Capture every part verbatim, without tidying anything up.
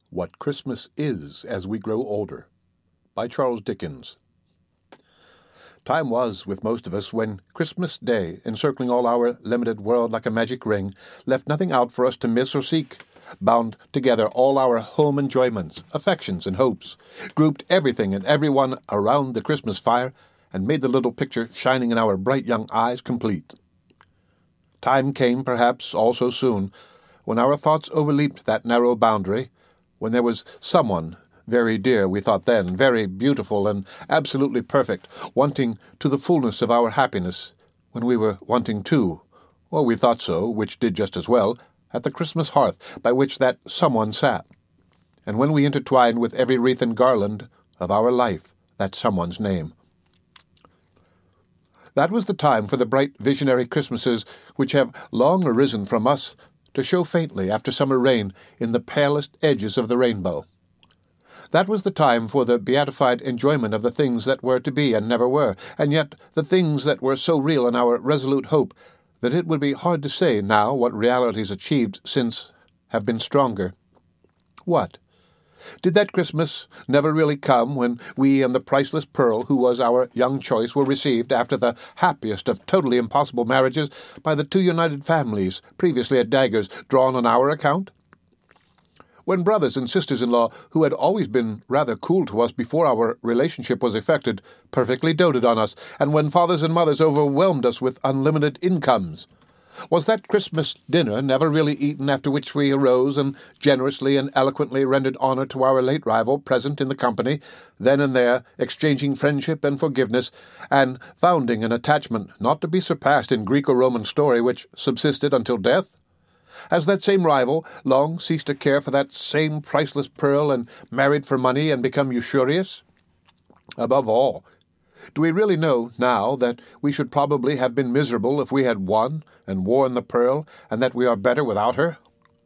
What Christmas Is as We Grow Older, by Charles Dickens. Time was, with most of us, when Christmas Day, encircling all our limited world like a magic ring, left nothing out for us to miss or seek, bound together all our home enjoyments, affections, and hopes, grouped everything and everyone around the Christmas fire, and made the little picture shining in our bright young eyes complete. Time came, perhaps, all so soon, when our thoughts overleaped that narrow boundary, when there was someone very dear, we thought then, very beautiful and absolutely perfect, wanting to the fullness of our happiness, when we were wanting too, or we thought so, which did just as well, at the Christmas hearth by which that someone sat, and when we intertwined with every wreath and garland of our life that someone's name. That was the time for the bright visionary Christmases which have long arisen from us to show faintly after summer rain in the palest edges of the rainbow. That was the time for the beatified enjoyment of the things that were to be and never were, and yet the things that were so real in our resolute hope that it would be hard to say now what realities achieved since have been stronger. What? Did that Christmas never really come when we and the priceless pearl, who was our young choice, were received after the happiest of totally impossible marriages by the two united families previously at daggers drawn on our account? When brothers and sisters-in-law, who had always been rather cool to us before our relationship was effected, perfectly doted on us, and when fathers and mothers overwhelmed us with unlimited incomes? Was that Christmas dinner never really eaten after which we arose and generously and eloquently rendered honor to our late rival present in the company, then and there exchanging friendship and forgiveness, and founding an attachment not to be surpassed in Greco-Roman story which subsisted until death? Has that same rival long ceased to care for that same priceless pearl and married for money and become usurious? Above all, do we really know now that we should probably have been miserable if we had won and worn the pearl, and that we are better without her?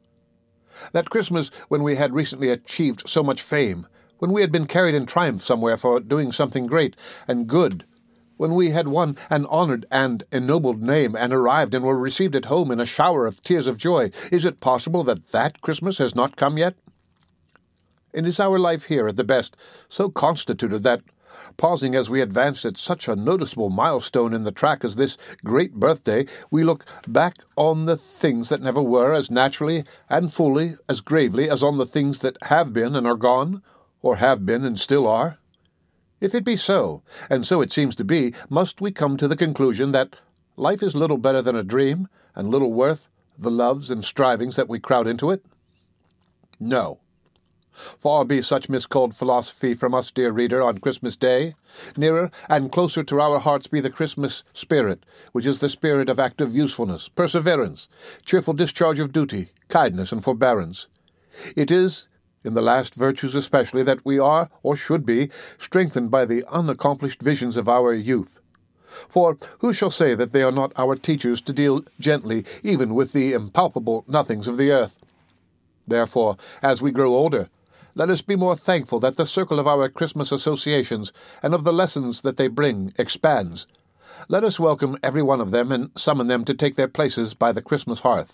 That Christmas when we had recently achieved so much fame, when we had been carried in triumph somewhere for doing something great and good, when we had won an honored and ennobled name and arrived and were received at home in a shower of tears of joy, is it possible that that Christmas has not come yet? And is our life here, at the best, so constituted that, pausing as we advanced at such a noticeable milestone in the track as this great birthday, we look back on the things that never were as naturally and fully, as gravely as on the things that have been and are gone, or have been and still are? If it be so, and so it seems to be, must we come to the conclusion that life is little better than a dream, and little worth the loves and strivings that we crowd into it? No. Far be such miscalled philosophy from us, dear reader, on Christmas Day. Nearer and closer to our hearts be the Christmas spirit, which is the spirit of active usefulness, perseverance, cheerful discharge of duty, kindness, and forbearance. It is, in the last virtues especially, that we are, or should be, strengthened by the unaccomplished visions of our youth. For who shall say that they are not our teachers to deal gently even with the impalpable nothings of the earth? Therefore, as we grow older, let us be more thankful that the circle of our Christmas associations and of the lessons that they bring expands. Let us welcome every one of them and summon them to take their places by the Christmas hearth.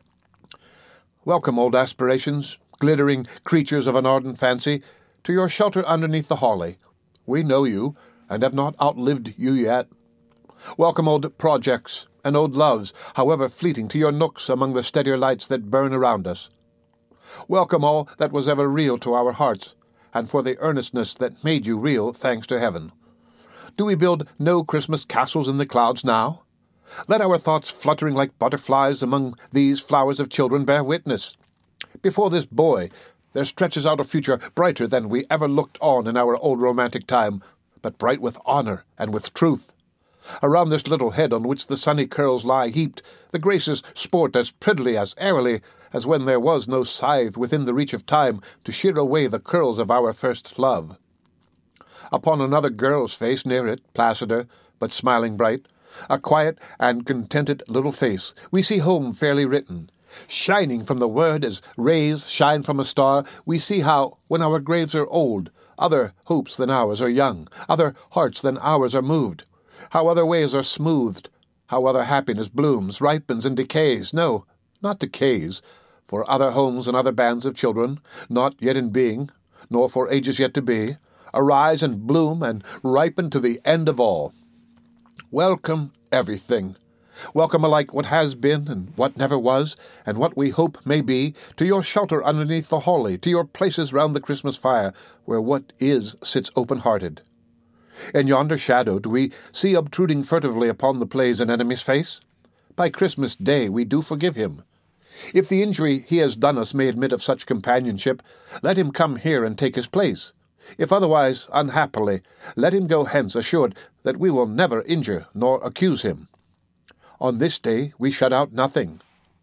Welcome, old aspirations, glittering creatures of an ardent fancy, to your shelter underneath the holly. We know you, and have not outlived you yet. Welcome, old projects and old loves, however fleeting, to your nooks among the steadier lights that burn around us. Welcome all that was ever real to our hearts, and for the earnestness that made you real, thanks to heaven. Do we build no Christmas castles in the clouds now? Let our thoughts fluttering like butterflies among these flowers of children bear witness. Before this boy there stretches out a future brighter than we ever looked on in our old romantic time, but bright with honor and with truth. Around this little head on which the sunny curls lie heaped, the graces sport as prettily, as airily, as when there was no scythe within the reach of time to shear away the curls of our first love. Upon another girl's face near it, placider, but smiling bright, a quiet and contented little face, we see home fairly written. Shining from the word as rays shine from a star, we see how, when our graves are old, other hopes than ours are young, other hearts than ours are moved, how other ways are smoothed, how other happiness blooms, ripens, and decays. No, not decays, for other homes and other bands of children, not yet in being, nor for ages yet to be, arise and bloom and ripen to the end of all. Welcome everything. Welcome alike what has been and what never was, and what we hope may be, to your shelter underneath the holly, to your places round the Christmas fire, where what is sits open-hearted. In yonder shadow do we see obtruding furtively upon the plays an enemy's face? By Christmas Day we do forgive him. If the injury he has done us may admit of such companionship, let him come here and take his place. If otherwise, unhappily, let him go hence assured that we will never injure nor accuse him. On this day we shut out nothing.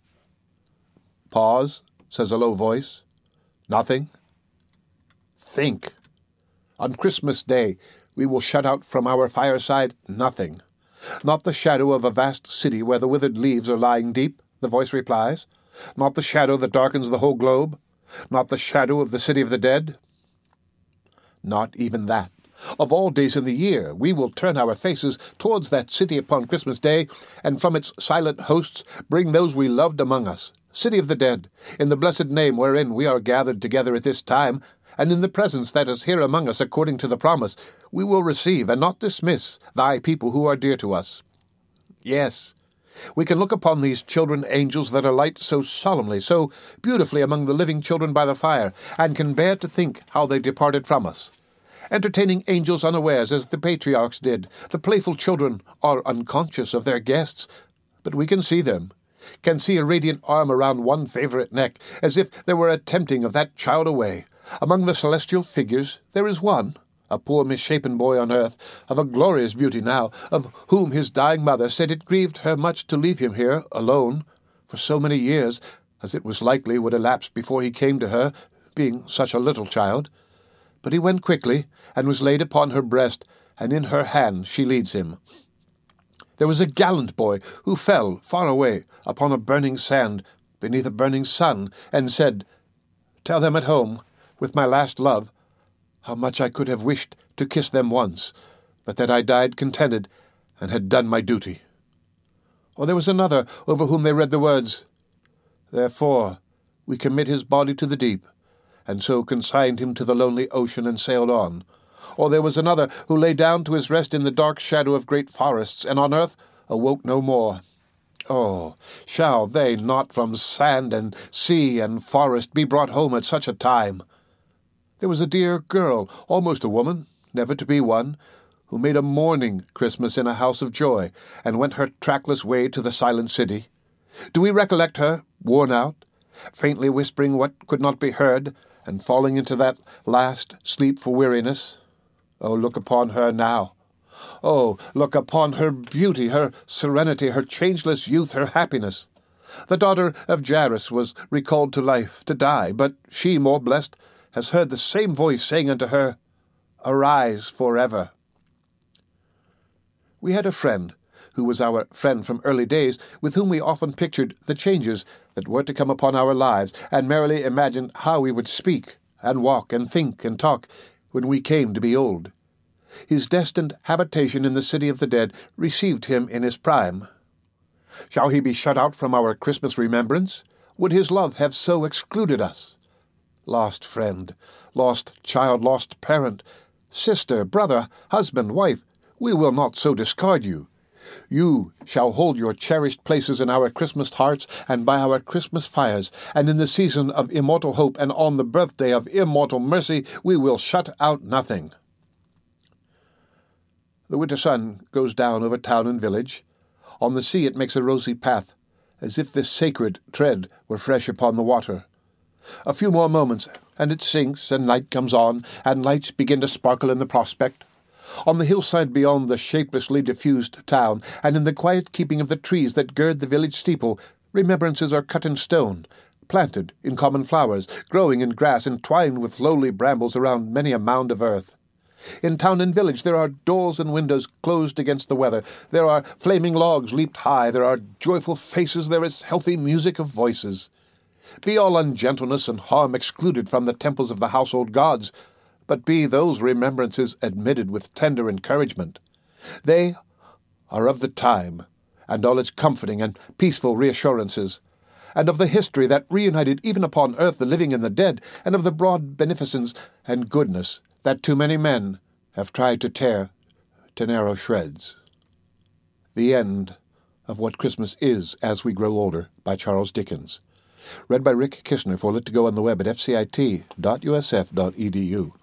Pause, says a low voice. Nothing? Think. On Christmas Day we will shut out from our fireside nothing. Not the shadow of a vast city where the withered leaves are lying deep, the voice replies. Not the shadow that darkens the whole globe. Not the shadow of the city of the dead. Not even that. Of all days in the year, we will turn our faces towards that city upon Christmas Day, and from its silent hosts bring those we loved among us, city of the dead, in the blessed name wherein we are gathered together at this time, and in the presence that is here among us according to the promise, we will receive and not dismiss thy people who are dear to us. Yes, we can look upon these children angels that alight so solemnly, so beautifully among the living children by the fire, and can bear to think how they departed from us. Entertaining angels unawares, as the patriarchs did, the playful children are unconscious of their guests, but we can see them, can see a radiant arm around one favorite neck, as if there were a tempting of that child away. Among the celestial figures there is one, a poor misshapen boy on earth, of a glorious beauty now, of whom his dying mother said it grieved her much to leave him here, alone, for so many years, as it was likely would elapse before he came to her, being such a little child. But he went quickly, and was laid upon her breast, and in her hand she leads him. There was a gallant boy who fell far away upon a burning sand, beneath a burning sun, and said, Tell them at home, with my last love, how much I could have wished to kiss them once, but that I died contented, and had done my duty. Or there was another over whom they read the words, Therefore we commit his body to the deep, and so consigned him to the lonely ocean and sailed on. Or there was another who lay down to his rest in the dark shadow of great forests, and on earth awoke no more. Oh, shall they not from sand and sea and forest be brought home at such a time? There was a dear girl, almost a woman, never to be one, who made a mourning Christmas in a house of joy, and went her trackless way to the silent city. Do we recollect her, worn out, faintly whispering what could not be heard, and falling into that last sleep for weariness? Oh, look upon her now. Oh, look upon her beauty, her serenity, her changeless youth, her happiness. The daughter of Jairus was recalled to life, to die, but she, more blessed, has heard the same voice saying unto her, Arise forever. We had a friend, who was our friend from early days, with whom we often pictured the changes that were to come upon our lives, and merrily imagined how we would speak, and walk, and think, and talk, when we came to be old. His destined habitation in the city of the dead received him in his prime. Shall he be shut out from our Christmas remembrance? Would his love have so excluded us? Lost friend, lost child, lost parent, sister, brother, husband, wife, we will not so discard you. You shall hold your cherished places in our Christmas hearts and by our Christmas fires, and in the season of immortal hope and on the birthday of immortal mercy we will shut out nothing. The winter sun goes down over town and village. On the sea it makes a rosy path, as if this sacred tread were fresh upon the water. A few more moments, and it sinks, and night comes on, and lights begin to sparkle in the prospect. On the hillside beyond the shapelessly diffused town, and in the quiet keeping of the trees that gird the village steeple, remembrances are cut in stone, planted in common flowers, growing in grass, and twined with lowly brambles around many a mound of earth. In town and village there are doors and windows closed against the weather, there are flaming logs leaped high, there are joyful faces, there is healthy music of voices. Be all ungentleness and harm excluded from the temples of the household gods, but be those remembrances admitted with tender encouragement. They are of the time, and all its comforting and peaceful reassurances, and of the history that reunited even upon earth the living and the dead, and of the broad beneficence and goodness that too many men have tried to tear to narrow shreds. The End of What Christmas Is As We Grow Older by Charles Dickens. Read by Rick Kishner for Lit to Go on the web at f c i t dot u s f dot e d u.